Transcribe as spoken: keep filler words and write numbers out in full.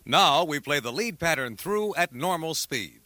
Now we play the lead pattern through at normal speed.